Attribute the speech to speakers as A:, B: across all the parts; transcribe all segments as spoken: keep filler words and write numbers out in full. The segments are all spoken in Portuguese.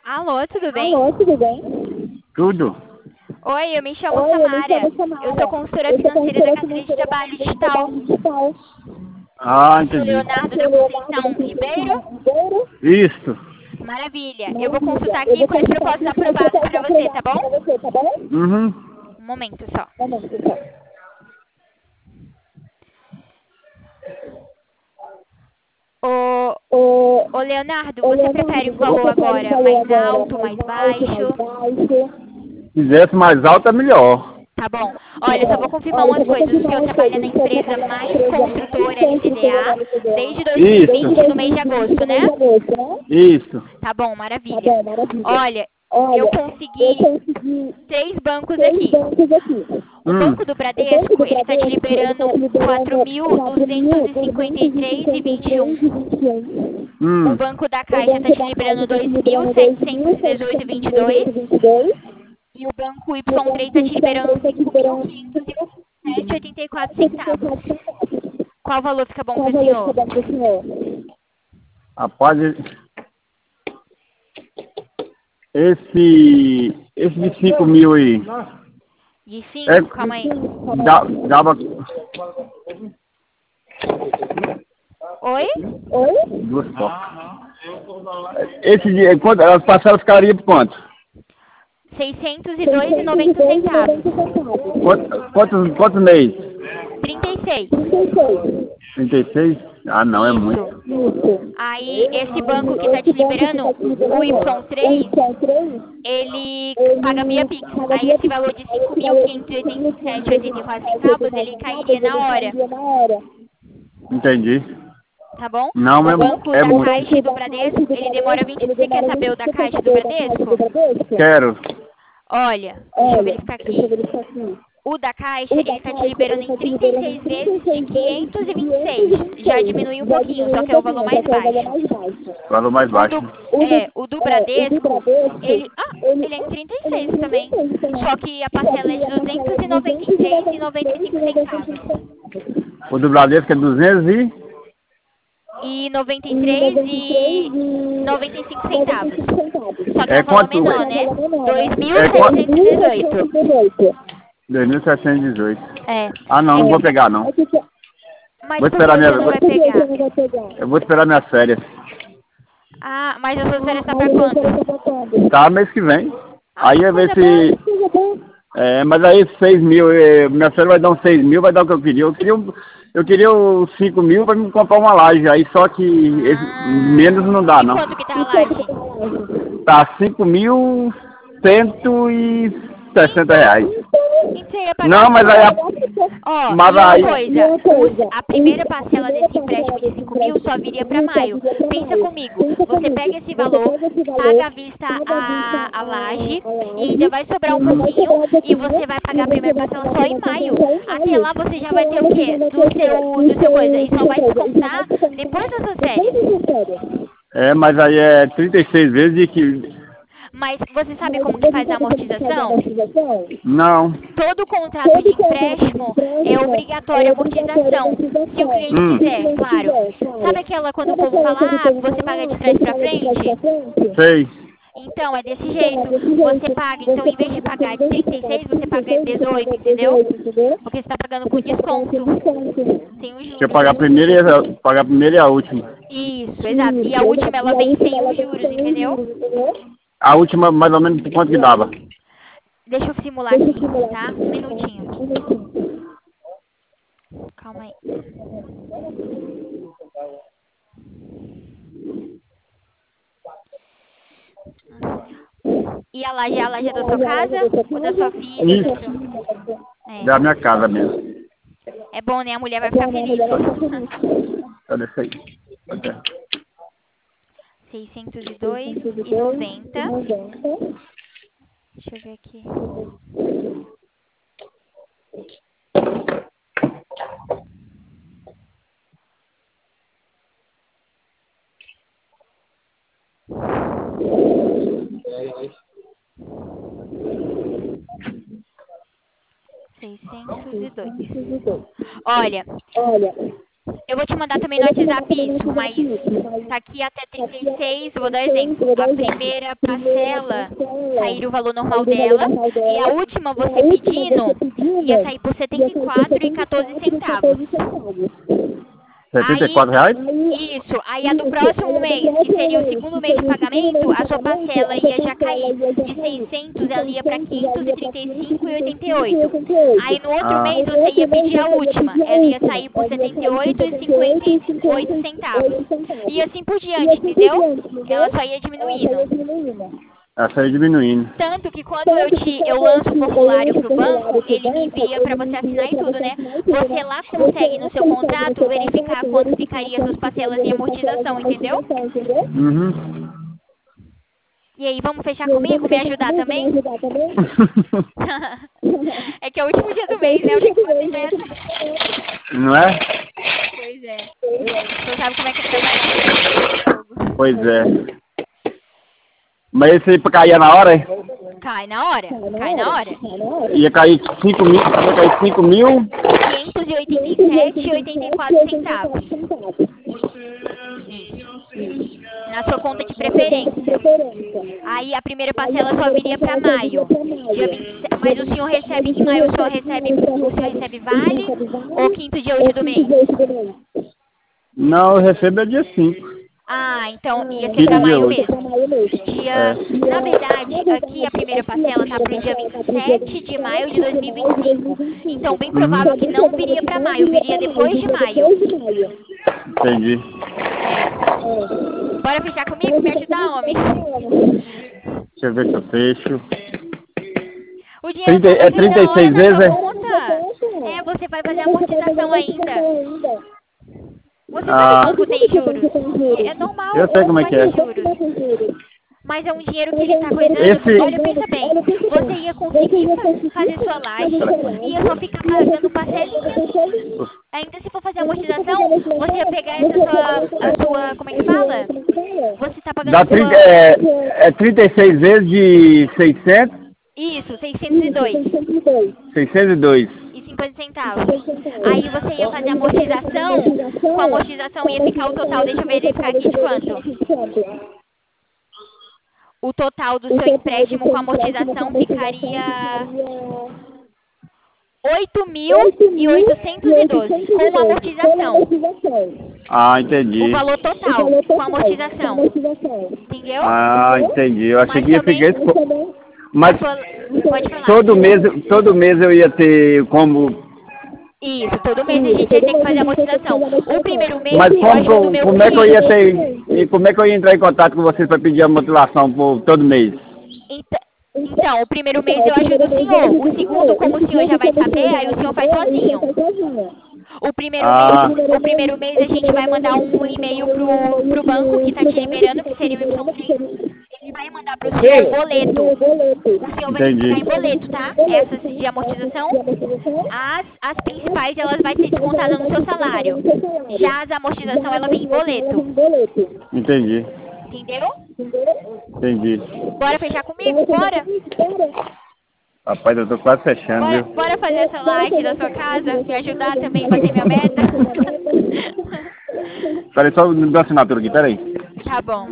A: Alô, tudo bem?
B: Alô, tudo bem?
C: Tudo?
A: Oi, eu me chamo
B: Oi, eu me
A: Samara.
B: chamo Samara.
A: Eu sou consultora
B: Eu sou
A: financeira da
B: consultora
A: carteira de
B: financeira da
A: trabalho
B: Caixa de
A: digital.
B: Trabalho Digital.
C: Ah,
A: Sou
C: entendi.
A: Leonardo da
B: Sou Leonardo da
A: Conceição Ribeiro.
B: Conceição Ribeiro.
C: Isso.
A: Maravilha. Eu vou
B: Maravilha.
A: consultar
B: Eu
A: aqui
B: vou
A: com as
B: consultar
A: propostas
B: aqui com as
A: aprovadas
B: propostas
A: para você, tá
B: aprovadas
A: bom?
B: para você, tá bom?
C: Uhum.
A: Um momento só.
B: Vamos, pessoal.
A: Ô,
B: Ô,
A: ô Leonardo,
B: ô,
A: você prefere
B: Leonardo,
A: um
B: você
A: valor
B: prefere um
A: agora
B: valor
A: mais
B: agora
A: alto,
B: mais
A: mais
B: alto, mais
A: baixo?
B: baixo?
C: Se fizesse mais alto, é melhor.
A: Tá bom.
B: Tá
A: Olha, eu só vou
B: bom.
A: confirmar
B: Olha, só
A: umas
B: vou
A: coisas. O
B: confirmar
A: senhor
B: umas
A: trabalha
B: coisas.
A: na
B: O senhor
A: empresa
B: trabalha na
A: mais
B: empresa mais
A: construtora
B: construtora
A: L T D A
B: L T D A
A: desde
C: Isso.
A: dois mil e vinte, no mês de
B: desde
A: agosto,
B: dois mil e vinte no
A: né?
B: mês de agosto, né?
C: Isso.
A: Tá bom,
B: Tá
A: maravilha.
B: bom, maravilha.
A: Olha, eu
B: Olha, eu
A: consegui
B: consegui
A: três bancos
B: três
A: aqui.
B: bancos aqui.
A: O
C: Hum.
A: Banco do
B: O Banco
A: Bradesco,
B: do
A: ele tá te
B: Bradesco, ele está
A: liberando
B: te liberando
A: quatro mil
B: quatro mil
A: duzentos e cinquenta e
B: duzentos e
A: três e
B: cinquenta e
A: vinte e
B: três
A: um.
B: e vinte e um.
A: O
C: Hum.
A: Banco da
B: O
A: Caixa tá
B: Banco
A: te
B: da Caixa
A: liberando
B: está te
A: dois mil
B: liberando
A: setecentos e dezoito e vinte e dois.
B: dois mil setecentos e dezoito e vinte e dois.
A: E o Banco
B: E o
A: Y três
B: Banco
A: tá te
B: Y
A: liberando
B: três está te
A: cinco mil
B: liberando
A: quinhentos e sete e oitenta e quatro
B: oitenta e
A: centavos.
B: quatro centavos.
A: Qual valor fica bom
B: Qual
A: pro
B: valor
A: senhor?
B: fica bom para o senhor?
C: Rapaz, esse, esse de cinco mil aí,
A: De
C: é,
A: cinco, calma aí.
C: dá, dava
A: Oi?
B: Oi?
C: duas fotos. Esse de, quanto, as parcelas ficariam por quanto?
A: seiscentos e dois e
B: seiscentos e
A: noventa
B: dois e
A: centavos.
B: noventa centavos.
C: Quantos, quantos, quantos meses?
A: trinta e seis.
B: trinta e seis.
C: trinta e seis? Ah, não, é muito.
A: Isso.
B: Isso.
A: Aí, esse banco que tá te
B: Esse banco que
A: liberando,
B: está te
A: o
B: liberando,
A: Y
B: o
A: três,
B: Y três,
A: ele paga via
B: ele
A: Pix.
B: paga
A: Aí
B: via
A: esse
B: Pix.
A: valor de
B: Aí
A: cinco
B: esse
A: mil
B: valor de
A: quinhentos e
B: cinco
A: oitenta
B: mil
A: e sete e
B: quinhentos
A: oitenta
B: e
A: e quatro
B: oitenta
A: centavos,
B: e quatro
A: ele cairia
B: centavos,
A: na
B: ele
A: hora,
B: cairia na hora.
C: Entendi.
A: tá bom?
C: Não,
A: O
C: é,
A: banco
C: é
A: da
B: O
C: muito.
A: Caixa e
B: banco
A: do
B: da Caixa e
A: Bradesco,
B: do
A: ele demora
B: Bradesco,
A: vinte.
B: ele
A: Você quer
B: demora
A: saber
B: vinte.
A: o da
B: Você quer
A: Caixa e do
B: saber da Caixa e do
A: Bradesco?
B: Bradesco?
C: Quero.
A: Olha, deixa eu
B: Olha,
A: verificar
B: deixa eu
A: aqui.
B: verificar aqui.
A: O da Caixa,
B: O
A: ele
B: da
A: está te
B: Caixa,
A: liberando
B: ele
A: em
B: está te
A: trinta e
B: liberando em
A: seis
B: trinta
A: vezes
B: e
A: de
B: seis vezes
A: quinhentos
B: de
A: e vinte e seis.
B: quinhentos e vinte e
A: Já
B: seis.
A: diminui um
B: Já
A: pouquinho,
B: diminui
A: só
B: um
A: que é o valor
B: pouquinho, só
A: mais
B: que é o valor
A: baixo.
B: mais baixo.
C: Valor mais
A: O
C: baixo.
A: do,
B: O do,
A: é, o do
B: é, o do
A: Bradesco,
B: Bradesco,
A: ele, ah,
B: ele,
A: ele é em trinta e
B: ele é em
A: seis
B: trinta e
A: também.
B: seis também.
A: Só que a
B: Só
A: parcela é
B: que
A: de
B: a parcela é de duzentos e noventa e três e noventa e cinco
A: duzentos e noventa e três e noventa e cinco centavos.
B: centavos.
C: O do Bradesco é duzentos e...
A: E noventa e
B: E
A: três
B: noventa e três
A: e noventa e cinco
B: e noventa e
A: centavos.
B: cinco centavos.
A: Só que é
C: É
A: um valor
C: quanto?
B: Só que
A: menor,
B: é um
A: né?
B: valor menor, né?
A: dois mil
C: É quanto?
A: setecentos e dezoito.
B: dois mil setecentos e dezoito.
C: dois mil setecentos e dezoito.
A: É.
C: Ah, não, não
A: Esse
C: vou
A: aqui,
C: pegar, não.
B: Esse aqui,
A: mas
C: Vou
A: por que
C: esperar minha...
A: você não
C: vou-
A: vai
B: mas por que você
A: pegar?
B: não vai pegar?
C: Eu vou esperar minhas férias.
A: Ah, mas as suas férias
B: Ah,
A: tá
B: aí
A: pra
B: eu vou querer
A: quando?
B: saber quando.
C: Tá, mês que vem.
A: Ah,
C: Aí
A: que
C: eu ver
A: coisa boa.
C: se...
B: Seja bom.
C: É, mas aí seis mil, eh, minha férias vai dar uns seis mil, vai dar o que eu queria. Eu queria, um- eu queria os cinco mil para me comprar uma laje. Aí só que esse, menos
A: Ah,
C: não dá,
A: e
C: não.
A: quanto que tá a
B: E quanto que
A: laje?
B: tá a laje?
C: Tá cinco mil cento e sessenta
A: Então,
C: reais.
A: então você ia pagar
C: Não, mas aí...
A: pouco.
C: A,
A: Ó,
C: mas
A: e outra
C: aí...
B: Ó, e
A: coisa,
B: uma
A: os,
B: coisa,
A: a primeira
B: o- a
A: parcela
B: primeira
A: desse
B: parcela
A: empréstimo de
B: desse
A: cinco mil
B: empréstimo
A: só
B: de
A: viria
B: cinco
A: para
B: mil só
A: maio.
B: viria para
A: Pensa
B: maio.
A: comigo,
B: Pensa
A: você
B: comigo,
A: pega esse
B: você
A: valor,
B: pega esse
A: paga
B: valor,
A: à vista
B: paga a vista
A: a, a
B: a,
A: laje
B: a
A: e ainda
B: laje,
A: vai
B: e
A: sobrar um
B: ainda vai
A: pouquinho
B: sobrar um
A: e
B: pouquinho,
A: você vai
B: e
A: pagar a
B: você
A: primeira
B: vai
A: parcela
B: pagar a
A: só em
B: primeira parcela
A: maio.
B: só em
A: Até
B: maio.
A: lá você já
B: Até
A: vai
B: lá
A: ter o
B: você já
A: quê?
B: vai ter o
A: Do
B: quê?
A: seu,
B: Do
A: do seu coisa.
B: seu,
A: E
B: do
A: só
B: seu
A: vai
B: coisa. E só vai
A: descontar depois
B: descontar
A: das suas
B: depois
A: férias.
B: das suas férias.
C: É, mas aí é trinta e seis vezes de que...
A: Mas você sabe
B: Mas
A: como que
B: você
A: faz a
B: sabe como que faz a
A: amortização?
B: amortização?
C: Não.
A: Todo contrato de
B: Todo contrato de
A: empréstimo é
B: empréstimo
A: obrigatória
B: é
A: a
B: obrigatório a
A: amortização. Se o
B: amortização.
A: cliente
C: Hum.
B: Se o
A: quiser,
B: cliente
A: claro.
B: quiser,
A: Sabe
B: claro.
A: aquela quando o
B: Sabe
A: povo
B: aquela
A: fala,
B: quando o
A: ah,
B: povo
A: você
B: fala,
A: paga de
B: ah,
A: trás
B: você
A: pra
B: paga de trás pra
A: frente?
B: frente?
C: Sei.
A: Então, é desse
B: Então, é
A: jeito.
B: desse
A: Você
B: jeito.
A: paga, então
B: Você
A: em vez de
B: paga, então,
A: pagar
B: em
A: de
B: vez de
A: trinta e
B: pagar
A: seis,
B: de
A: você paga
B: trinta e seis, você
A: dezoito,
B: paga
A: entendeu?
B: dezoito, entendeu?
A: Porque você está pagando com
B: Porque você está pagando com
A: desconto.
B: desconto.
A: Sem os
C: Deixa eu
A: juros.
C: pagar a primeira e a, pagar a primeira e a última.
A: Isso, exato. E a
B: Isso,
A: última
B: exato.
A: ela
B: E a
A: vem
B: última,
A: sem
B: ela
A: os
B: vem
A: juros,
B: sem os
A: entendeu?
B: juros, entendeu?
C: A última, mais ou menos, quanto que dava?
A: Deixa eu simular
B: Deixa eu
A: aqui,
B: simular
A: tá?
B: aqui,
A: Um
B: tá?
A: minutinho.
B: Um minutinho.
A: Calma aí. E a laje é a laje
B: E
A: da
B: a,
A: sua
B: e a loja da
A: casa?
B: sua
A: Ou da sua
B: casa?
A: filha,
B: Da
A: do
B: sua
C: Isso.
A: seu...
B: filha, da sua...
A: É.
C: Da minha casa mesmo.
A: É bom, né? A mulher vai
B: É
A: ficar
B: bom, né? A
A: feliz.
B: mulher vai ficar feliz.
C: Só desse aí. Ok.
A: seiscentos e dois
B: seiscentos e
A: e
B: dois e
A: noventa.
B: noventa.
A: Deixa eu ver aqui. seiscentos e dois.
B: seiscentos e dois.
A: Olha,
B: Olha,
A: Eu vou te mandar também no WhatsApp isso, mas tá aqui até trinta e seis, eu vou dar exemplo. A primeira parcela sair o valor normal dela e a última você pedindo ia sair por setenta e quatro reais e quatorze centavos.
C: setenta e
A: Aí,
C: quatro reais?
A: isso. Aí a do próximo mês, que seria o segundo mês de pagamento, a sua parcela ia já cair de seiscentos, ela ia para quinhentos e trinta e cinco reais e oitenta e oito centavos. Aí no outro
C: Ah.
A: mês você ia pedir a última, ela ia sair por setenta e oito reais e cinquenta e oito centavos. E assim por diante, entendeu? Ela só ia diminuindo.
C: Essa aí diminuindo.
A: Tanto que quando eu te eu lanço o formulário pro banco, ele me envia para você assinar e tudo, né? Você lá consegue no seu contrato verificar quanto ficaria suas parcelas de amortização, entendeu?
C: Uhum.
A: E aí, vamos fechar comigo? Me ajudar também? É que é o último dia do mês, né? Eu tenho que fazer meta.
C: Não é?
A: Pois é. Você sabe como é que é trabalhar.
C: Pois é. Mas esse aí caía na hora, hein?
A: Cai na hora, cai na hora.
C: Ia cair cinco mil, ia cair cinco mil.
A: quinhentos e oitenta e sete reais e oitenta e quatro centavos. Na sua conta de preferência. Aí a primeira parcela só viria para maio. Dia vinte e sete, mas o senhor recebe em maio, só recebe, o senhor recebe vale ou quinto dia útil do mês?
C: Não, eu recebo é dia cinco.
A: Ah, então ia ser
C: Quinto
A: para
C: dia
A: maio
C: útil.
A: mesmo. Dia,
C: É.
A: na verdade, aqui a primeira parcela tá para o dia vinte e sete de maio de dois mil e vinte e cinco. Então, bem provável que não viria para maio, viria depois de maio.
C: Entendi.
A: Bora fechar comigo? Me ajudar, homem.
C: Deixa eu ver se eu fecho.
A: O dinheiro
C: trinta,
A: tá
C: é trinta e seis
A: na
C: vezes,
A: sua
C: é?
A: conta. É, você vai fazer amortização ainda. Você sabe
C: Ah.
A: quanto tem juros? É normal.
C: Eu sei como é que é.
A: Juros. Mas é um dinheiro que ele tá coisando.
C: Esse-
A: Olha, pensa bem. Você ia conseguir fa- fazer sua laje, ia só ficar pagando parcelinha. Ainda se for fazer amortização, você ia pegar essa sua, a sua, como é que fala? Você tá pagando
C: Dá
A: a sua...
C: trinta, é, é trinta e seis vezes de seiscentos,
A: Isso, seiscentos e dois
C: seiscentos e dois.
A: e cinquenta centavos. Aí você ia fazer amortização, com a amortização ia ficar o total, deixa eu verificar aqui de quanto. O total do seu empréstimo com amortização ficaria oito mil e oitocentos e doze com amortização.
C: Ah, entendi.
A: O valor total com amortização. Entendeu?
C: Ah, entendi. Eu achei
A: Mas
C: que ia
A: também-
C: ficar isso. Mas
A: Pode falar.
C: todo mês, todo mês eu ia ter como.
A: Isso, todo mês a gente ia ter que fazer amortização. O primeiro mês
C: Mas
A: eu ajudo o
C: como,
A: meu
C: como é que eu ia
A: cliente.
C: ter. E como é que eu ia entrar em contato com vocês para pedir a motivação por todo mês?
A: Ent- Então, o primeiro mês eu ajudo o senhor. O segundo, como o senhor já vai saber, aí o senhor faz sozinho. O primeiro,
C: Ah.
A: mês, o primeiro mês a gente vai mandar um e-mail pro, pro banco que tá te liberando, que seria o Y. Ele vai mandar pro senhor um boleto. O senhor vai
C: Entendi.
A: pagar em boleto, tá? Essas de amortização, as, as principais, elas vai ser descontadas no seu salário. Já as amortização, ela vem em boleto.
C: Entendi.
A: Entendeu?
C: Entendi.
A: Bora fechar comigo? Bora?
C: Rapaz, eu tô quase fechando,
A: Bora,
C: viu?
A: bora fazer essa laje da sua casa? Me ajudar também a bater minha meta?
C: Peraí, só me dá uma assinatura aqui, peraí.
A: Tá bom.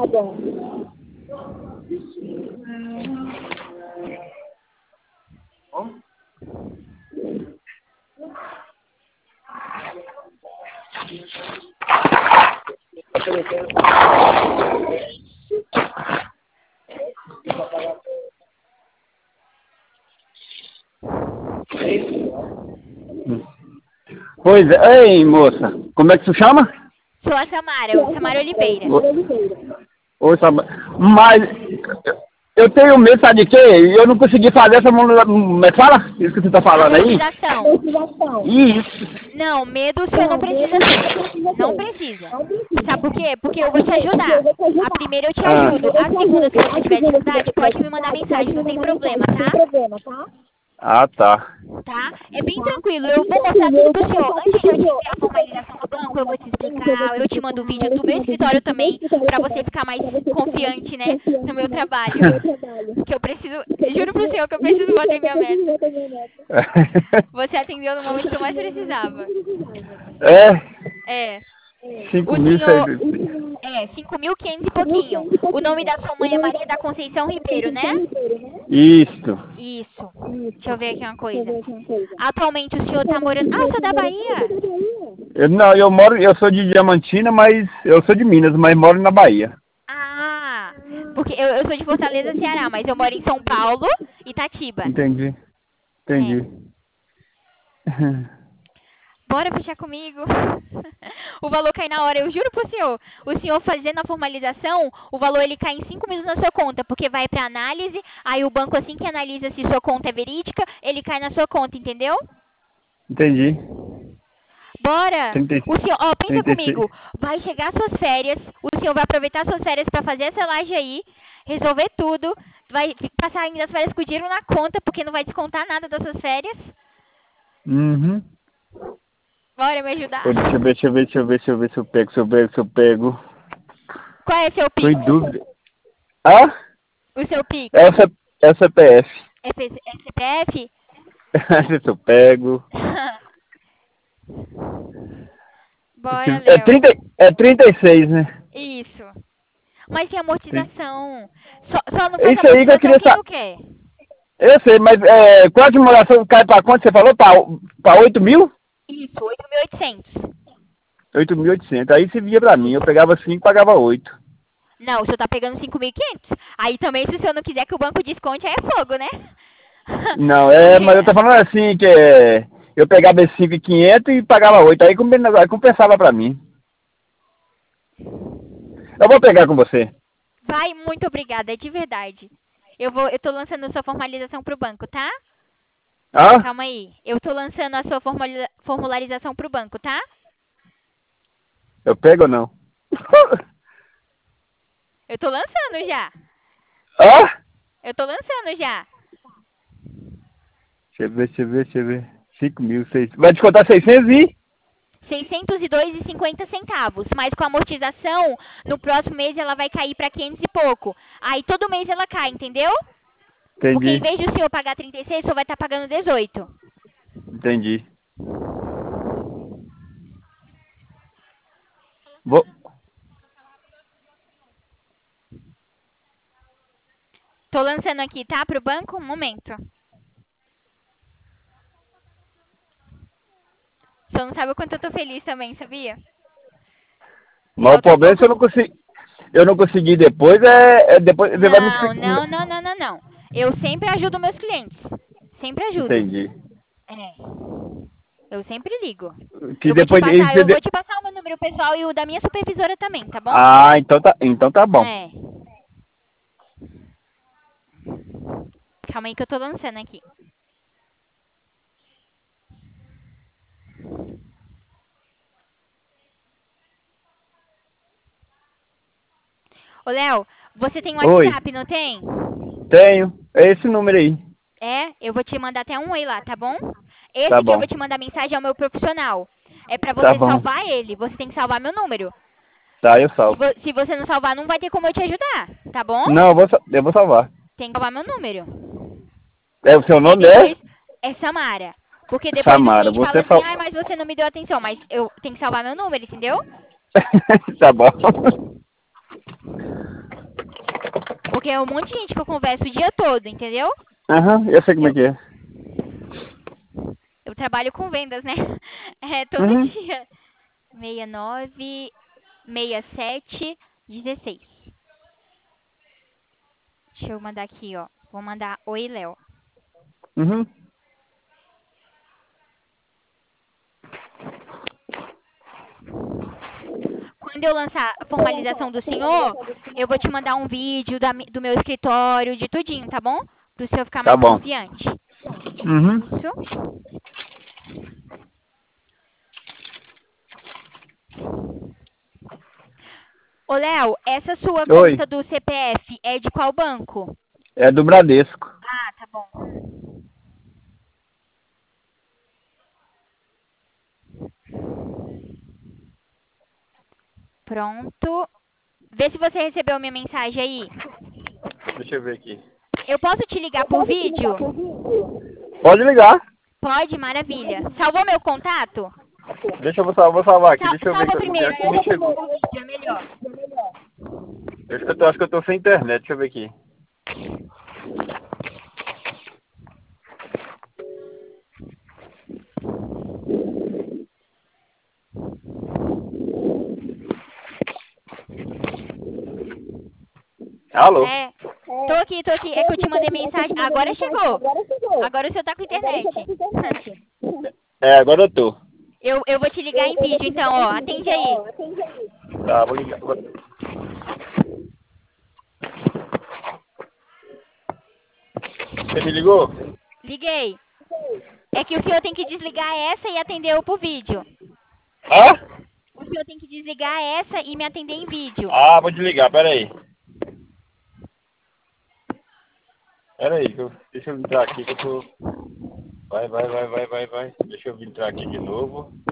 C: Pois é, ei, moça, como é que tu chama?
A: Sou a Samara, Samara Oliveira.
C: Ô, Sab- mas eu tenho medo, sabe de quê? Eu não consegui fazer essa mão. Mas fala isso que você tá falando aí?
A: Amortização.
C: Isso.
A: Não, medo o senhor não precisa ter. Não precisa. Sabe por quê? Porque eu vou te ajudar. A primeira eu te
C: Ah.
A: ajudo. A segunda, se você tiver dificuldade, pode me mandar mensagem, não tem problema, tá?
C: Ah, tá.
A: Tá? É bem tranquilo. Eu vou mostrar tudo pro senhor. Antes de eu te enviar a formalização do banco, eu vou te explicar. Eu te mando um vídeo do meu escritório também, pra você ficar mais confiante, né, no meu trabalho. Que eu preciso, juro pro senhor que eu preciso bater minha meta. Você atendeu no momento que eu mais precisava.
C: É?
A: É.
C: cinco
A: O
C: mil e
A: senhor...
C: seiscentos.
A: É, cinco mil e quinhentos e pouquinho. O nome da sua mãe é Maria da Conceição Ribeiro, né?
C: Isso.
A: Isso. Deixa eu ver aqui uma coisa. Atualmente o senhor tá morando... Ah, o senhor é da Bahia?
C: Eu, não, eu moro, eu sou de Diamantina, mas eu sou de Minas, mas moro na Bahia.
A: Ah, porque eu, eu sou de Fortaleza, Ceará, mas eu moro em São Paulo, Itatiba.
C: Entendi. Entendi.
A: É. Bora fechar comigo. O valor cai na hora, eu juro pro senhor. O senhor fazendo a formalização, o valor ele cai em cinco minutos na sua conta, porque vai pra análise, aí o banco assim que analisa se sua conta é verídica, ele cai na sua conta, entendeu?
C: Entendi.
A: Bora!
C: trinta,
A: O senhor, ó, pensa
C: trinta e seis.
A: comigo. Vai chegar suas férias, o senhor vai aproveitar suas férias pra fazer essa laje aí, resolver tudo, vai passar ainda as férias com o dinheiro na conta, porque não vai descontar nada das suas férias.
C: Uhum.
A: Bora me ajudar.
C: Pô, deixa eu ver, deixa eu ver, deixa eu ver, deixa eu ver se eu pego, se eu pego, se eu pego.
A: Qual é seu
C: Tô em
A: Pix?
C: dúvida. Ah?
A: O seu Pix?
C: É o C- é o C P F.
A: É, P- é C P F?
C: Se eu pego.
A: Bora,
C: É,
A: Léo.
C: trinta, é trinta e seis, né?
A: Isso. Mas tem amortização. Só, só não faz
C: Isso aí que eu
A: amortização
C: queria
A: quem
C: saber.
A: não quer.
C: Eu sei, mas é, qual a dimensão cai pra quanto? Você falou? Pra, pra oito mil?
A: Isso, oito mil e oitocentos.
C: oito mil e oitocentos. Aí você via pra mim. Eu pegava cinco e pagava oito.
A: Não, o senhor tá pegando cinco mil e quinhentos. Aí também, se o senhor não quiser que o banco desconte, aí é fogo, né?
C: Não, é, mas eu tô falando assim, que é, eu pegava esses cinco mil e quinhentos e pagava oito. Aí compen- aí compensava pra mim. Eu vou pegar com você.
A: Vai, muito obrigada, é de verdade. Eu vou, eu tô lançando a sua formalização pro banco, tá?
C: Ah?
A: Calma aí. Eu tô lançando a sua formaliza- formularização pro banco, tá?
C: Eu pego ou não?
A: Eu tô lançando já.
C: Ah?
A: Eu tô lançando já.
C: Deixa eu ver, deixa eu ver, deixa eu ver. cinco mil, seis. Vai descontar seiscentos e?
A: seiscentos e dois e cinquenta centavos, mas com a amortização, no próximo mês ela vai cair para quinhentos e pouco. Aí todo mês ela cai, entendeu? Porque em
C: Entendi.
A: vez de o senhor pagar trinta e seis, o senhor vai estar pagando dezoito.
C: Entendi. Vou.
A: Tô lançando aqui, tá? Pro banco, um momento. O senhor não sabe o quanto eu tô feliz também, sabia?
C: Mas o
A: Falta
C: problema é se eu
A: pouco.
C: não consegui. Eu não consegui depois, é, é depois você vai me
A: Não,
C: explicar.
A: não, não, não, não, não. Eu sempre ajudo meus clientes. Sempre ajudo.
C: Entendi.
A: É. Eu sempre ligo.
C: Que
A: Eu vou te
C: depois.
A: passar,
C: Isso
A: eu
C: de-
A: vou te passar o meu número pessoal e o da minha supervisora também, tá bom?
C: Ah, então tá, então tá bom.
A: É. Calma aí que eu tô lançando aqui. Ô, Léo, você tem
C: Oi.
A: WhatsApp, não tem?
C: Tenho. É esse número aí.
A: É, eu vou te mandar até um oi lá, tá bom? Esse
C: Tá
A: que eu
C: bom.
A: vou te mandar mensagem é o meu profissional. É pra
C: Tá
A: você
C: bom.
A: salvar ele. Você tem que salvar meu número.
C: Tá, eu
A: Se,
C: salvo.
A: vo- se você não salvar, não vai ter como eu te ajudar, tá bom?
C: Não, eu vou, sa- eu vou salvar.
A: Tem que salvar meu número.
C: É, o seu
A: Porque
C: nome é?
A: depois é Samara. Porque depois
C: Samara,
A: o cliente
C: você
A: fala
C: sal...
A: assim, ai, mas você não me deu atenção. Mas eu tenho que salvar meu número, entendeu?
C: Tá bom.
A: Porque é um monte de gente que eu converso o dia todo, entendeu?
C: Aham, eu sei como é
A: Eu,
C: que é.
A: eu trabalho com vendas, né? É, todo
C: Uhum.
A: dia. seis nove, seis sete, dezesseis. Deixa eu mandar aqui, ó. Vou mandar oi, Léo.
C: Uhum.
A: Quando eu lançar a formalização do senhor, eu vou te mandar um vídeo da mi- do meu escritório, de tudinho, tá bom? Pro senhor ficar
C: Tá
A: mais
C: bom.
A: confiante.
C: Uhum.
A: Isso. Ô, Léo, essa sua
C: Oi.
A: conta do C P F é de qual banco?
C: É do Bradesco.
A: Ah, tá bom. Pronto. Vê se você recebeu minha mensagem aí.
C: Deixa eu ver aqui.
A: Eu posso te ligar por vídeo?
C: Pode ligar.
A: Pode, maravilha. Salvou meu contato?
C: Deixa eu vou salvar, vou salvar aqui,
A: Sal-
C: deixa eu ver
A: salva
C: que eu
A: primeiro,
C: aqui
A: aí
C: nem
A: eu
C: chegou.
A: o vídeo, é melhor.
C: Eu acho que eu tô, acho que eu tô sem internet, deixa eu ver aqui. Alô?
A: É, tô aqui, tô aqui. É que eu te mandei mensagem. Agora chegou. Agora o seu tá com internet.
C: É, agora eu tô.
A: Eu, eu vou te ligar em vídeo, então, ó. Atende aí.
C: Tá, vou ligar. Vou... Você me ligou?
A: Liguei. É que o senhor tem que desligar essa e atender eu por vídeo.
C: Hã?
A: O senhor tem que desligar essa e me atender em vídeo.
C: Ah, vou desligar, pera aí. Pera aí, que eu... deixa eu entrar aqui que eu tô... Vai, vai, vai, vai, vai, vai. Deixa eu entrar aqui de novo.